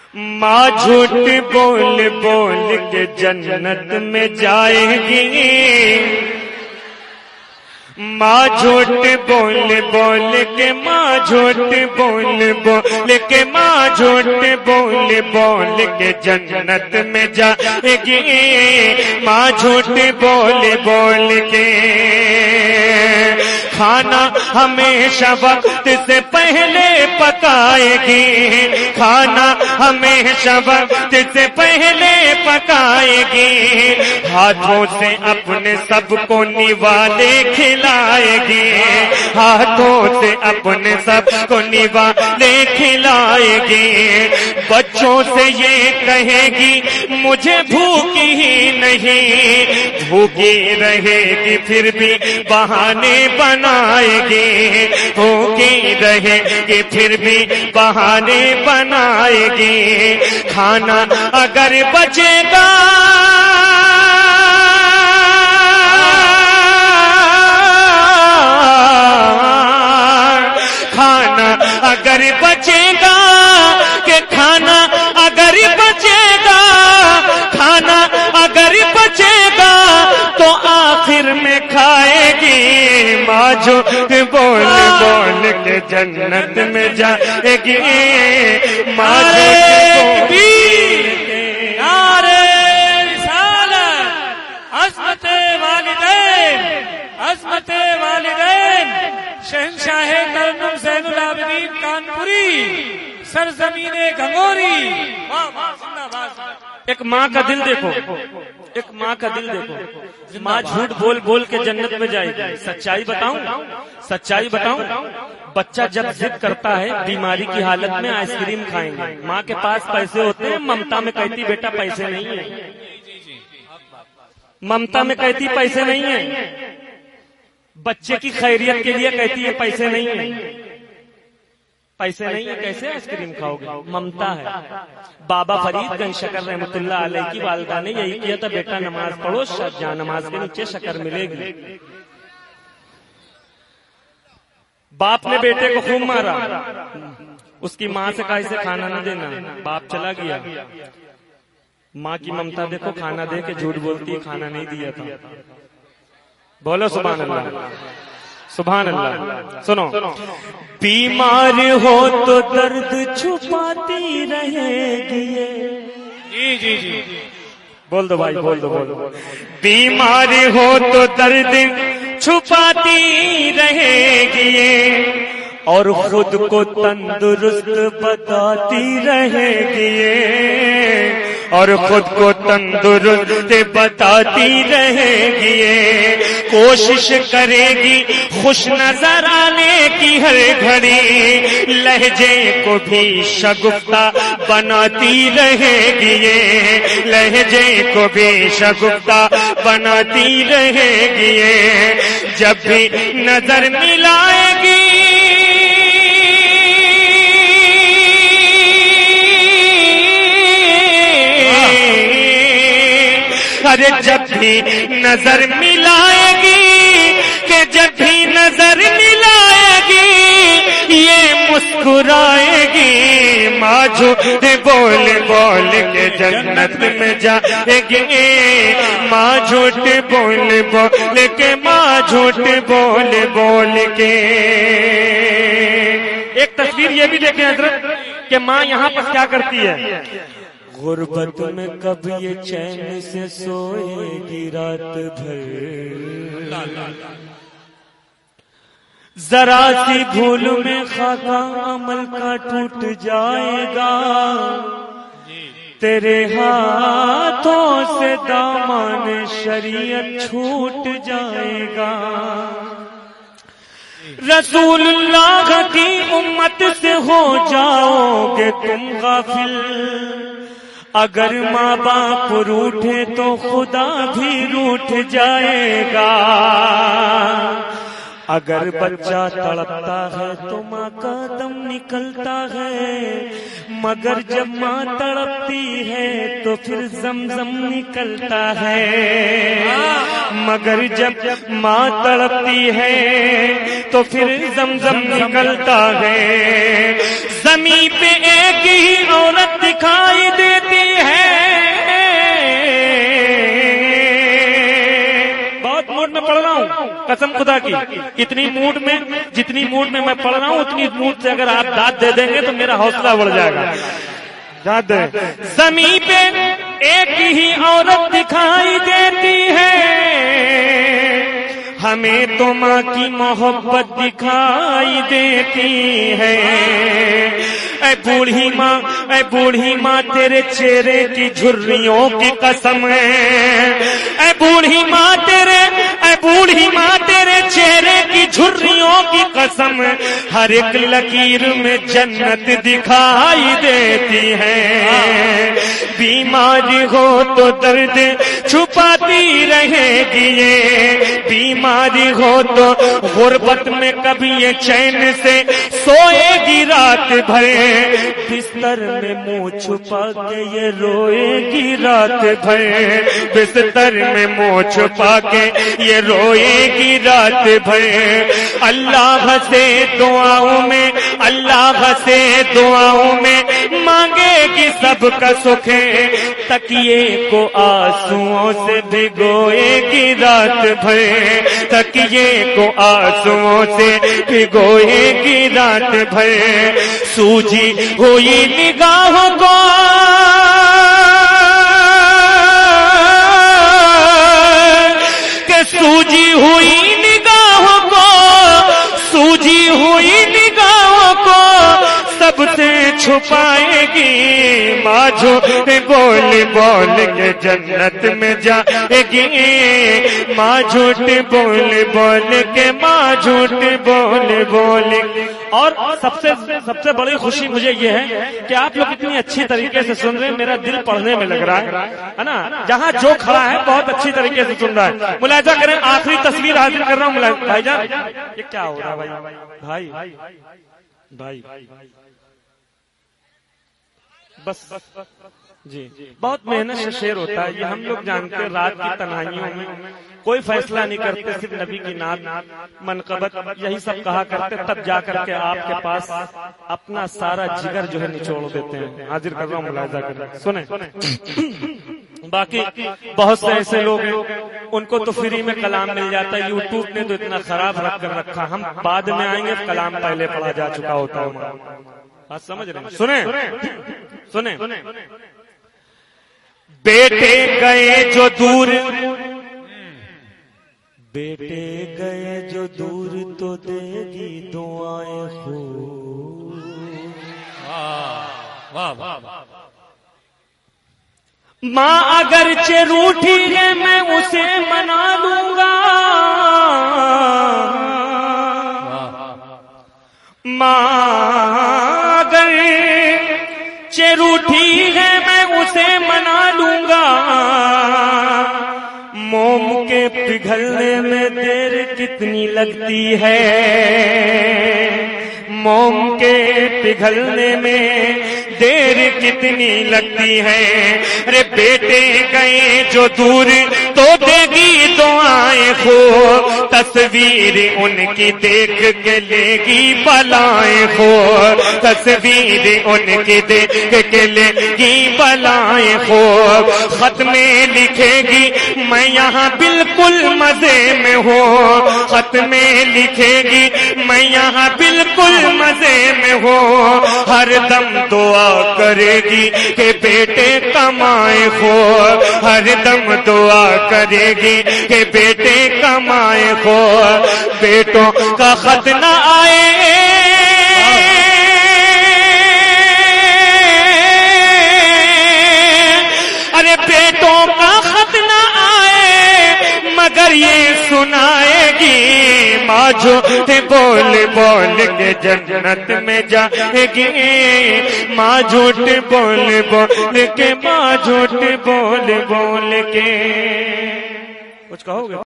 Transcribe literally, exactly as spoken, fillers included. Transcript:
ماں جھوٹ بول بول کے جنت میں جائے گی، ماں جھوٹ بول بول کے ماں جھوٹ بول بول کے ماں جھوٹ بول بول کے جنت میں جائے گی، ماں جھوٹ بول بول کے کھانا ہمیشہ وقت سے پہلے پکائے گی، کھانا ہمیشہ وقت سے پہلے پکائے گی، ہاتھوں سے اپنے سب کو نوالے کھلائے گی، ہاتھوں سے اپنے سب کو نوالے کھلائے گی، بچوں سے یہ کہے گی مجھے بھوک ہی نہیں، بھوکی رہے گی پھر بھی بہانے بنا آئے گی، بھوکی رہے گی پھر بھی بہانے بنائے گی، کھانا اگر بچے گا کھانا اگر بچے گا کہ کھانا اگر بچے گا کھانا اگر بچے گا تو آخر میں کھائے گی، ماں جو بول بول کے جنت میں جائے گی، ماں جو بول کے نعرے رسالت، عظمت والدین، عظمت والدین، شہنشاہ ترنم زین العابدین کانپوری، سرزمین گنگوری، ایک ماں کا دل دیکھو، ایک ماں کا دل دیکھو، ماں جھوٹ بول بول کے جنت میں جائے گی۔ سچائی بتاؤں سچائی بتاؤں بچہ جب ضد کرتا ہے بیماری کی حالت میں آئس کریم کھائیں گے، ماں کے پاس پیسے ہوتے ہیں، ممتا میں کہتی بیٹا پیسے نہیں ہیں، ممتا میں کہتی پیسے نہیں ہیں، بچے کی خیریت کے لیے کہتی ہے پیسے نہیں ہیں، پیسے نہیں ہیں کیسے آئس کریم کھاؤ گے، ممتا ہے۔ بابا فرید گنج شکر رحمت اللہ علیہ کی والدہ نے یہی کیا تھا، بیٹا نماز پڑھو، جہاں نماز کے نیچے شکر ملے گی۔ باپ نے بیٹے کو خوب مارا، اس کی ماں سے کہا اسے کھانا نہ دینا، باپ چلا گیا، ماں کی ممتا دیکھو، کھانا دے کے جھوٹ بولتی ہے کھانا نہیں دیا تھا۔ بولو سبحان اللہ، سبحان اللہ۔ سنو، بیمار ہو تو درد چھپاتی رہے گی، جی جی جی بول دو بھائی، بول دو بول دو، بیمار ہو تو درد چھپاتی رہے گی اور خود کو تندرست بتاتی رہے گی، اور خود کو تندرست بتاتی رہے گی، کوشش کرے گی خوش نظر آنے کی ہر گھڑی، لہجے کو بھی شگفتہ بناتی رہے گی، لہجے کو بھی شگفتہ بناتی رہے گی، جب بھی نظر ملائے گی ارے جب بھی نظر ملائے گی کہ جب بھی نظر ملائے گی یہ مسکرائے گی، ماں جھوٹ بول بول کے جنت میں جائے گی، ماں جھوٹ بول بول کے ماں جھوٹ بول بول کے۔ ایک تصویر یہ بھی دیکھیں حضرت کہ ماں یہاں پر کیا کرتی ہے، غربت میں کب یہ چین سے سوئے گی رات بھر، ذرا سی بھول میں خاکہ عمل کا ٹوٹ جائے گا، تیرے ہاتھوں سے دامان شریعت چھوٹ جائے گا، رسول اللہ کی امت سے ہو جاؤ گے تم غافل، اگر ماں باپ روٹھے تو خدا بھی روٹھ جائے گا، اگر بچہ تڑپتا ہے تو ماں کا دم نکلتا ہے، مگر جب ماں تڑپتی ہے تو پھر زمزم نکلتا ہے، مگر جب ماں تڑپتی ہے تو پھر زمزم نکلتا ہے، زمین پہ ایک ہی عورت دکھا قسم خدا کی اتنی موڈ میں جتنی موڈ میں میں پڑھ رہا ہوں اتنی موڈ سے اگر آپ داد دے دیں گے تو میرا حوصلہ بڑھ جائے گا. داد زمین پہ ایک ہی عورت دکھائی دیتی ہے, ہمیں تو ماں کی محبت دکھائی دیتی ہے. اے بوڑھی ماں اے بوڑھی ماں تیرے چہرے کی جھریوں کی قسم ہے. اے بوڑھی ماں تیرے اے بوڑھی ماں تیرے چہرے کی جھریوں کی قسم, ہر ایک لکیر میں جنت دکھائی دیتی ہے. بیماری ہو تو درد چھپاتی رہے گی یہ, بیماری ہو تو غربت میں کبھی یہ چین سے سوئے گی رات بھر, بستر میں منہ چھپا کے یہ روئے گی رات بھر, بستر میں منہ چھپا کے یہ روئے گی رات بھر. اللہ سے دعاؤں میں اللہ سے دعاؤں میں مانگے گی سب کا سکھ, تکیے کو آنسوؤں سے بھگوئے گی رات بھر, تکیے کو آنسوؤں سے بھگوئے گی رات بھر. سوجی ہوئی نگاہوں کو کہ سوجی ہوئی نگاہوں کو سوجی ہوئی نگاہوں کو سب سے چھپائے گی. ماں جھوٹ بول بول کے جنت میں جائے گی, ماں جھوٹ بول بول کے ماں جھوٹ بول بول. اور سب سے سب سے بڑی خوشی مجھے یہ ہے کہ آپ لوگ اتنی اچھی طریقے سے سن رہے ہیں, میرا دل پڑھنے میں لگ رہا ہے نا. جہاں جو کھڑا ہے بہت اچھی طریقے سے سن رہا ہے. ملاحظہ کریں, آخری تصویر حاصل کر رہا ہوں. بھائی جان یہ کیا ہو رہا ہے بھائی بھائی بھائی بس جی بہت محنت سے شعر ہوتا ہے یہ, ہم لوگ جانتے ہیں. رات کی تنہائیوں میں کوئی فیصلہ نہیں کرتے, صرف نبی کی نعت منقبت یہی سب کہا کرتے, تب جا کر کے آپ کے پاس اپنا سارا جگر جو ہے نچوڑ دیتے ہیں. حاضر کر رہا ہوں, ملاحظہ کریں, سنیں. باقی بہت سے ایسے لوگ ہیں ان کو تو فری میں کلام مل جاتا ہے. یوٹیوب نے تو اتنا خراب رکھ کر رکھا, ہم بعد میں آئیں گے کلام پہلے پڑھا جا چکا ہوتا ہے. بات سمجھ رہے ہیں؟ سنیں سنیں. بیٹے گئے جو دور بیٹے گئے جو دور تو دے گی دعائیں خوب. واہ واہ واہ. ماں اگرچہ روٹھی ہے میں اسے منا لوں گا, ماں اگرچہ روٹھی ہے میں اسے منا لوں گا. موم کے پگھلنے میں دیر کتنی لگتی ہے, موم کے پگھلنے میں دیر کتنی لگتی ہے. ارے بیٹے گئے جو دور تو دے گی دعائیں خوب, تصویر ان کی دیکھ کے لے گی بلائیں خوب, تصویر ان کی دیکھ کے لے گی بلائیں خوب. خط میں لکھے گی میں یہاں بالکل مزے میں ہوں, خط میں لکھے گی میں یہاں بالکل مزے میں ہوں. ہر دم دعا کرے گی کہ بیٹے کمائے خوب, ہر دم دعا کرے گی کہ بیٹے کمائے خوب. بیٹوں کا خط نہ آئے ارے بیٹوں کا خط نہ آئے مگر یہ سنائے گی, ماں جھوٹ بول بول کے جنت میں جائے گی, ماں جھوٹ بول بول کے ماں جھوٹ بول بول کے. کچھ کہو گے؟